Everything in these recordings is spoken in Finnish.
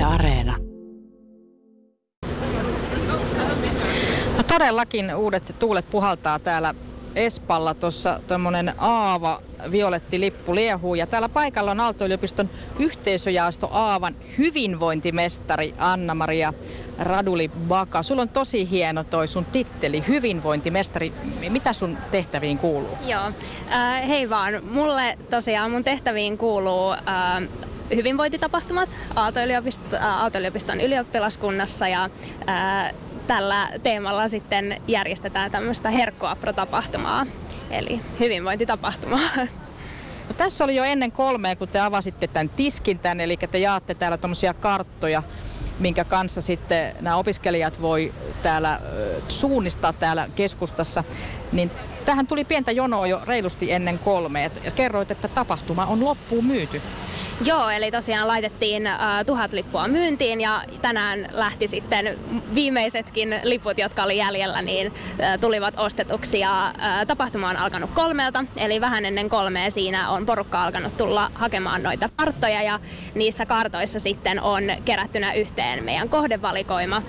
Yle Areena. No todellakin uudet tuulet puhaltaa täällä Espalla. Tuossa tuommoinen aava violetti lippu liehuu. Ja täällä paikalla on Aalto-yliopiston yhteisöjaosto Aavan hyvinvointimestari Anna-Maria Raduli-Baka. Sulla on tosi hieno toi sun titteli, hyvinvointimestari. Mitä sun tehtäviin kuuluu? Joo, hei vaan. Mulle tosiaan mun tehtäviin kuuluu hyvinvointitapahtumat Aalto-yliopiston ylioppilaskunnassa ja tällä teemalla sitten järjestetään tämmöistä Herkkuapro-tapahtumaa, eli hyvinvointitapahtumaa. No, tässä oli jo ennen 3, kun te avasitte tämän tiskin tänne, eli te jaatte täällä tommosia karttoja, minkä kanssa sitten nämä opiskelijat voi täällä suunnistaa täällä keskustassa. Niin tähän tuli pientä jonoa jo reilusti ennen 3 ja kerroit, että tapahtuma on loppuun myyty. Joo, eli tosiaan laitettiin 1000 lippua myyntiin ja tänään lähti sitten viimeisetkin liput, jotka oli jäljellä, niin tulivat ostetuksi ja tapahtuma on alkanut 3, eli vähän ennen 3 siinä on porukka alkanut tulla hakemaan noita karttoja ja niissä kartoissa sitten on kerättynä yhteen meidän kohdevalikoima.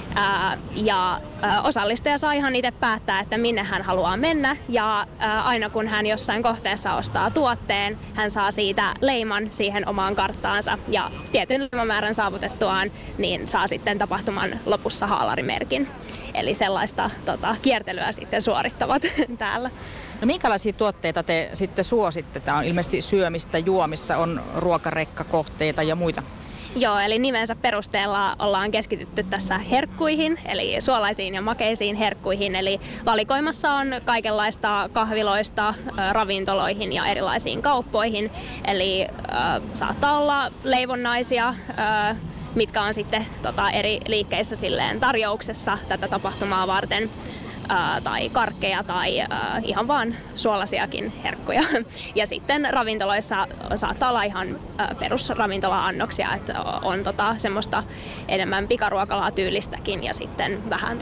Ja osallistuja saa ihan itse päättää, että minne hän haluaa mennä ja aina kun hän jossain kohteessa ostaa tuotteen, hän saa siitä leiman siihen omaan karttaansa ja tietyn leimamäärän saavutettuaan niin saa sitten tapahtuman lopussa haalarimerkin. Eli sellaista kiertelyä sitten suorittavat täällä. No minkälaisia tuotteita te sitten suositte? Tämä on ilmeisesti syömistä, juomista, on ruokarekkakohteita ja muita. Joo, eli nimensä perusteella ollaan keskitytty tässä herkkuihin, eli suolaisiin ja makeisiin herkkuihin. Eli valikoimassa on kaikenlaista kahviloista ravintoloihin ja erilaisiin kauppoihin. Eli saattaa olla leivonnaisia, mitkä on sitten eri liikkeissä silleen tarjouksessa tätä tapahtumaa varten. Tai karkkeja tai ihan vaan suolaisiakin herkkuja. Ja sitten ravintoloissa saattaa olla ihan perusravintola-annoksia, että on semmoista enemmän pikaruokalaa tyylistäkin ja sitten vähän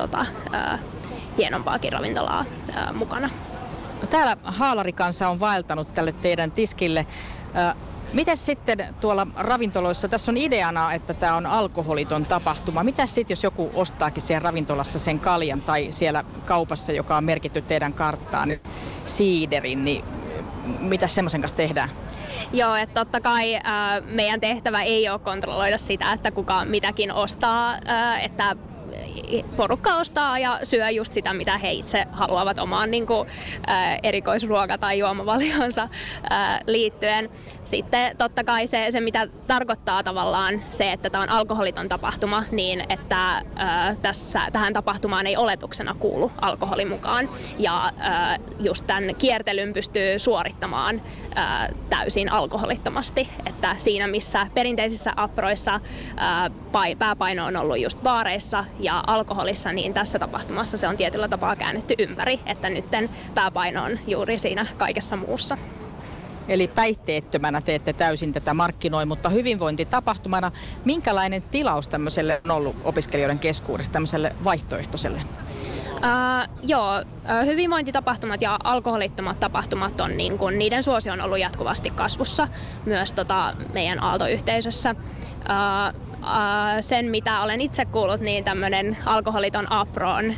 hienompaakin ravintolaa mukana. Täällä haalarikansa on vaeltanut tälle teidän tiskille. Miten sitten tuolla ravintoloissa, tässä on ideana, että tämä on alkoholiton tapahtuma. Mitä sitten, jos joku ostaakin siellä ravintolassa sen kaljan tai siellä kaupassa, joka on merkitty teidän karttaan, nyt siiderin, niin mitä semmoisen kanssa tehdään? Joo, että totta kai meidän tehtävä ei ole kontrolloida sitä, että kuka mitäkin ostaa, että porukka ostaa ja syö just sitä, mitä he itse haluavat omaan erikoisruoka- tai juomavalionsa liittyen. Sitten totta kai se, mitä tarkoittaa tavallaan se, että tämä on alkoholiton tapahtuma, niin että tähän tapahtumaan ei oletuksena kuulu alkoholi mukaan. Ja just tämän kiertelyn pystyy suorittamaan täysin alkoholittomasti. Että siinä, missä perinteisissä aproissa pääpaino on ollut just baareissa ja alkoholissa, niin tässä tapahtumassa se on tietyllä tapaa käännetty ympäri, että nytten pääpaino on juuri siinä kaikessa muussa. Eli päihteettömänä teette täysin tätä markkinoi, mutta hyvinvointitapahtumana, minkälainen tilaus tämmöiselle on ollut opiskelijoiden keskuudessa, tämmöiselle vaihtoehtoiselle? Hyvinvointitapahtumat ja alkoholittomat tapahtumat on niiden suosio on ollut jatkuvasti kasvussa myös meidän Aalto-yhteisössä. Sen mitä olen itse kuullut, niin tämmöinen alkoholiton apro on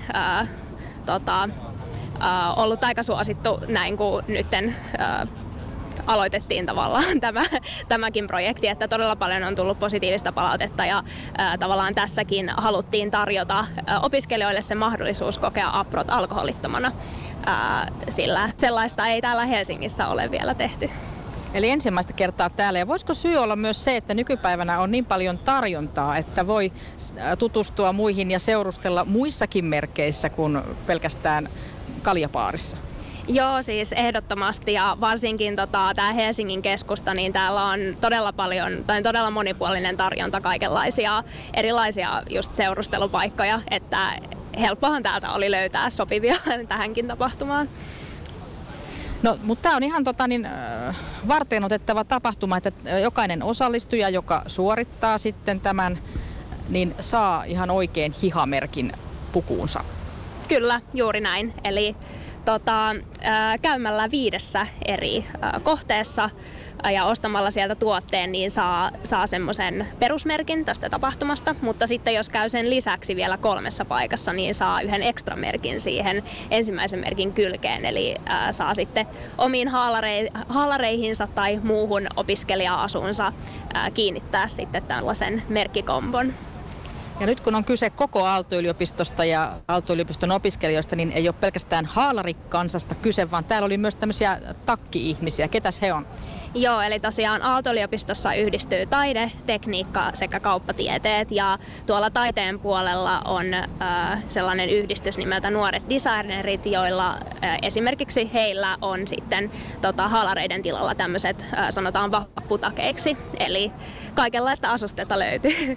ollut aika suosittu näin kuin nytten aloitettiin tavallaan tämäkin projekti, että todella paljon on tullut positiivista palautetta ja tavallaan tässäkin haluttiin tarjota opiskelijoille se mahdollisuus kokea aprot alkoholittomana, sillä sellaista ei täällä Helsingissä ole vielä tehty. Eli ensimmäistä kertaa täällä. Ja voisiko syy olla myös se, että nykypäivänä on niin paljon tarjontaa, että voi tutustua muihin ja seurustella muissakin merkeissä kuin pelkästään kaljapaarissa? Joo, siis ehdottomasti ja varsinkin tämä Helsingin keskusta, niin täällä on todella paljon tai todella monipuolinen tarjonta kaikenlaisia erilaisia just seurustelupaikkoja, että helppohan täältä oli löytää sopivia tähänkin tapahtumaan. No, mutta tämä on ihan varteenotettava tapahtuma, että jokainen osallistuja, joka suorittaa sitten tämän, niin saa ihan oikein hihamerkin pukuunsa. Kyllä, juuri näin. Eli käymällä 5 eri kohteessa ja ostamalla sieltä tuotteen, niin saa semmoisen perusmerkin tästä tapahtumasta, mutta sitten jos käy sen lisäksi vielä 3 paikassa, niin saa yhden ekstra merkin siihen ensimmäisen merkin kylkeen, eli saa sitten omiin haalareihinsa tai muuhun opiskelija-asuunsa kiinnittää sitten tällaisen merkkikombon. Ja nyt kun on kyse koko Aalto-yliopistosta ja Aalto-yliopiston opiskelijoista, niin ei ole pelkästään haalarikansasta kyse, vaan täällä oli myös tämmöisiä takki-ihmisiä. Ketäs he on? Joo, eli tosiaan Aalto-yliopistossa yhdistyy taide, tekniikka sekä kauppatieteet, ja tuolla taiteen puolella on sellainen yhdistys nimeltä Nuoret Designerit, joilla esimerkiksi heillä on sitten haalareiden tilalla tämmöiset sanotaan vapputakeiksi, eli kaikenlaista asustetta löytyy.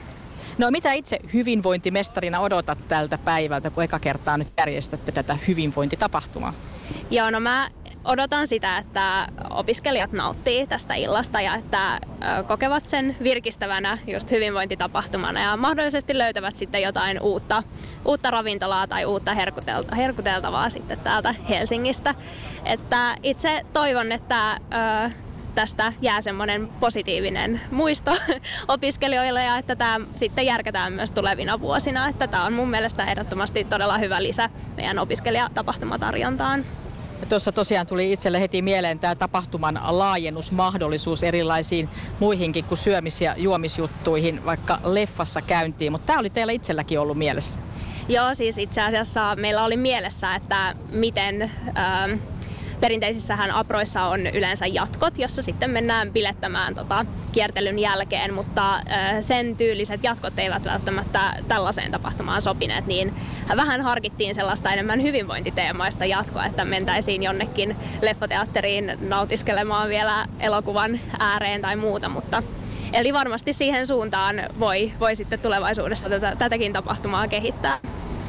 No mitä itse hyvinvointimestarina odotat tältä päivältä, kun eka kertaa nyt järjestätte tätä hyvinvointitapahtumaa? Joo, no mä odotan sitä, että opiskelijat nauttii tästä illasta ja että kokevat sen virkistävänä just hyvinvointitapahtumana ja mahdollisesti löytävät sitten jotain uutta ravintolaa tai uutta herkuteltavaa sitten täältä Helsingistä. Että itse toivon, että tästä jää semmoinen positiivinen muisto opiskelijoille ja että tämä sitten järkätään myös tulevina vuosina. Että tämä on mun mielestä ehdottomasti todella hyvä lisä meidän opiskelijatapahtumatarjontaan. Tuossa tosiaan tuli itselle heti mieleen tämä tapahtuman laajennusmahdollisuus erilaisiin muihinkin kuin syömis- ja juomisjuttuihin, vaikka leffassa käyntiin, mutta tämä oli teillä itselläkin ollut mielessä. Joo, siis itse asiassa meillä oli mielessä, että miten perinteisissähän aproissa on yleensä jatkot, jossa sitten mennään bilettämään kiertelyn jälkeen, mutta sen tyyliset jatkot eivät välttämättä tällaiseen tapahtumaan sopineet, niin vähän harkittiin sellaista enemmän hyvinvointiteemaista jatkoa, että mentäisiin jonnekin leffateatteriin nautiskelemaan vielä elokuvan ääreen tai muuta, mutta eli varmasti siihen suuntaan voi sitten tulevaisuudessa tätäkin tapahtumaa kehittää.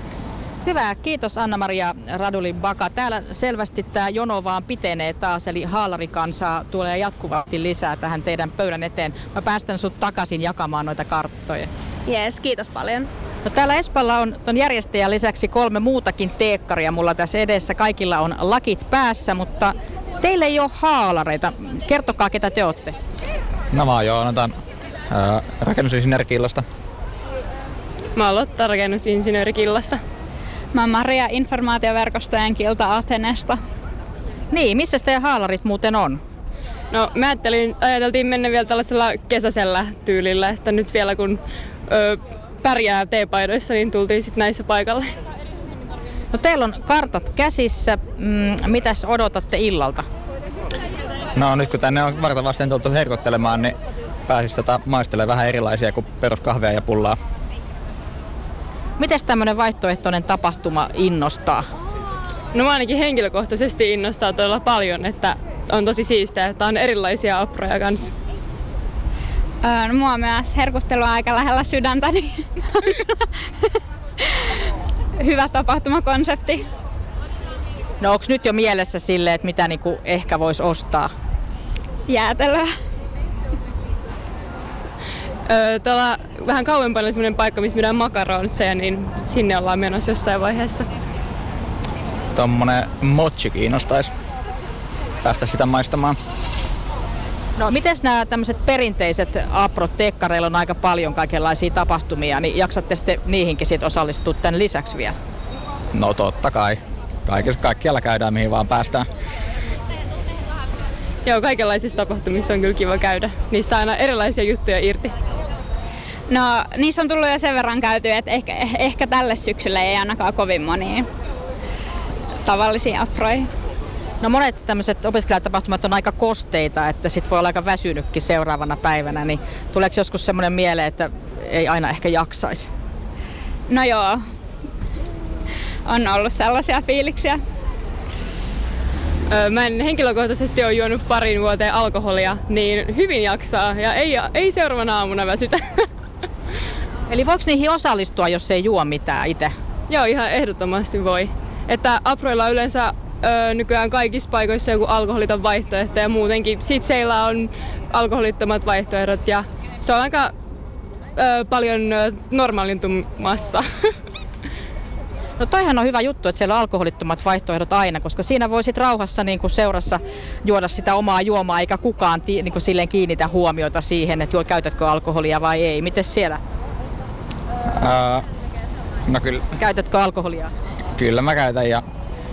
Hyvä, kiitos Anna-Maria Radulin-Baka. Täällä selvästi tämä jono vaan pitenee taas, eli haalarikansaa tulee jatkuvasti lisää tähän teidän pöydän eteen. Mä päästän sut takaisin jakamaan noita karttoja. Jees, kiitos paljon. No, täällä Espalla on ton järjestäjän lisäksi 3 muutakin teekkaria mulla tässä edessä. Kaikilla on lakit päässä, mutta teillä ei ole haalareita. Kertokaa, ketä te olette. No mä oon Joonatan rakennusinsinöörikillasta. Mä oon Lotta rakennusinsinöörikillasta. Mä oon Maria informaatioverkostojen kilta Athenesta. Niin, missä teidän haalarit muuten on? No me ajateltiin mennä vielä tällaisella kesäisellä tyylillä, että nyt vielä kun pärjää teepaidoissa, niin tultiin sitten näissä paikalle. No teillä on kartat käsissä. Mitäs odotatte illalta? No nyt kun tänne on varta vasten tultu herkottelemaan, niin pääsis maistelemaan vähän erilaisia kuin peruskahvia ja pullaa. Mites tämmöinen vaihtoehtoinen tapahtuma innostaa? No mä ainakin henkilökohtaisesti innostaa todella paljon, että on tosi siistiä, että on erilaisia aproja kanssa. No, mua myös herkuttelu on aika lähellä sydäntä, niin hyvä tapahtumakonsepti. No onks nyt jo mielessä silleen, että mitä niinku ehkä vois ostaa? Jäätelöä. Tuolla vähän kauempana oli semmoinen paikka, missä myydään makaronseja, niin sinne ollaan menossa jossain vaiheessa. Tommonen mochi kiinnostaisi päästä sitä maistamaan. No mites nämä tämmöiset perinteiset aprot, teekkareilla on aika paljon kaikenlaisia tapahtumia, niin jaksatte sitten niihinkin sit osallistua tämän lisäksi vielä? No totta kai. Kaikkialla käydään mihin vaan päästään. Joo, kaikenlaisissa tapahtumissa on kyllä kiva käydä. Niissä on aina erilaisia juttuja irti. No niissä on tullut jo sen verran käyty, että ehkä tälle syksylle ei ainakaan kovin moniin tavallisiin aproihin. No monet tämmöiset opiskelijatapahtumat on aika kosteita, että sit voi olla aika väsynytkin seuraavana päivänä, niin tuleeko joskus semmoinen mieleen, että ei aina ehkä jaksaisi? No joo, on ollut sellaisia fiiliksiä. Mä en henkilökohtaisesti ole juonut parin vuoteen alkoholia, niin hyvin jaksaa ja ei seuraavana aamuna väsytä. Eli voiko niihin osallistua, jos ei juo mitään itse? Joo, ihan ehdottomasti voi. Että aproilla on yleensä nykyään kaikissa paikoissa joku alkoholiton vaihtoehto ja muutenkin sitseillä on alkoholittomat vaihtoehdot ja se on aika paljon normaalintumassa. No toihan on hyvä juttu, että siellä on alkoholittomat vaihtoehdot aina, koska siinä voi sitten rauhassa niin kuin seurassa juoda sitä omaa juomaa, eikä kukaan niin kuin silleen kiinnitä huomiota siihen, että käytätkö alkoholia vai ei. Mites siellä? No kyllä. Käytätkö alkoholia? Kyllä mä käytän ja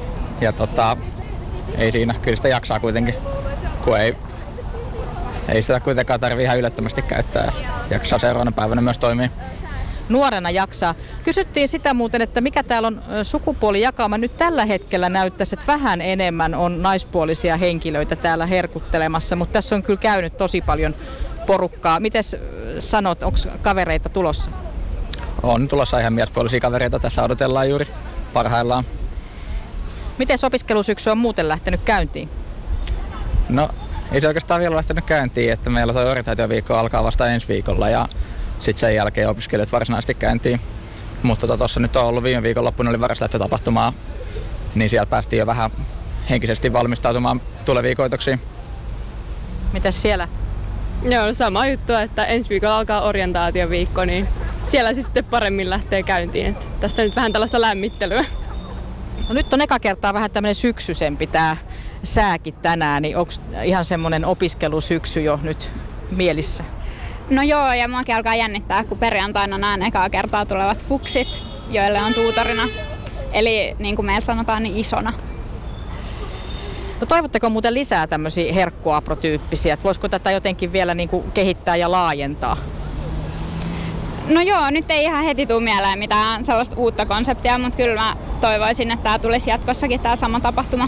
ei siinä. Kyllä sitä jaksaa kuitenkin, kun ei sitä kuitenkaan tarvitse ihan ylettömästi käyttää. Jaksaa seuraavana päivänä myös toimia. Nuorena jaksaa. Kysyttiin sitä muuten, että mikä täällä on sukupuolijakauma. Nyt tällä hetkellä näyttäisi, että vähän enemmän on naispuolisia henkilöitä täällä herkuttelemassa, mutta tässä on kyllä käynyt tosi paljon porukkaa. Mites sanot, onko kavereita tulossa? On tulossa ihan miespuolisia kavereita. Tässä odotellaan juuri parhaillaan. Miten opiskelusyksy on muuten lähtenyt käyntiin? No, ei se oikeastaan vielä lähtenyt käyntiin, että meillä tuo orientaatioviikko alkaa vasta ensi viikolla ja sitten sen jälkeen opiskelijat varsinaisesti käyntiin. Mutta tuossa nyt on ollut viime viikonloppuna oli varaslähtötapahtumaa, niin siellä päästiin jo vähän henkisesti valmistautumaan tuleviin koitoksiin. Mitäs siellä? Joo, sama juttu, että ensi viikolla alkaa orientaatioviikko, niin siellä se sitten paremmin lähtee käyntiin. Että tässä on nyt vähän tällaista lämmittelyä. No nyt on eka kertaa vähän tämmöinen syksyisempi tää sääkin tänään, niin onko ihan semmoinen opiskelusyksy jo nyt mielissä? No joo, ja muakin alkaa jännittää, kun perjantaina näen ekaa kertaa tulevat fuksit, joille on tuutorina. Eli niin kuin meillä sanotaan, niin isona. No toivotteko muuten lisää tämmöisiä herkkuapro-tyyppisiä? Että voisiko tätä jotenkin vielä niin kuin kehittää ja laajentaa? No joo, nyt ei ihan heti tule mieleen mitään sellaista uutta konseptia, mutta kyllä mä toivoisin, että tämä tulisi jatkossakin tämä sama tapahtuma.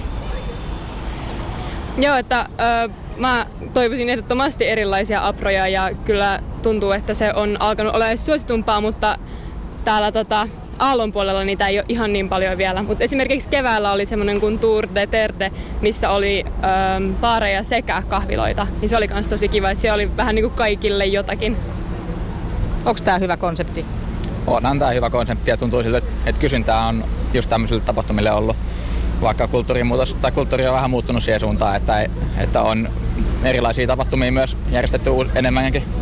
Joo, että mä toivoisin ehdottomasti erilaisia aproja ja kyllä tuntuu, että se on alkanut olla suositumpaa, mutta täällä Aallon puolella niitä ei ole ihan niin paljon vielä. Mutta esimerkiksi keväällä oli semmoinen kuin Tour de Terde, missä oli baareja sekä kahviloita. Niin se oli myös tosi kiva, että siellä oli vähän niin kuin kaikille jotakin. Onko tämä hyvä konsepti? Onhan tämä hyvä konsepti ja tuntuu siltä, että kysyntää on just tämmöisille tapahtumille ollut. Vaikka kulttuuri on vähän muuttunut siihen suuntaan, että on erilaisia tapahtumia myös järjestetty enemmänkin.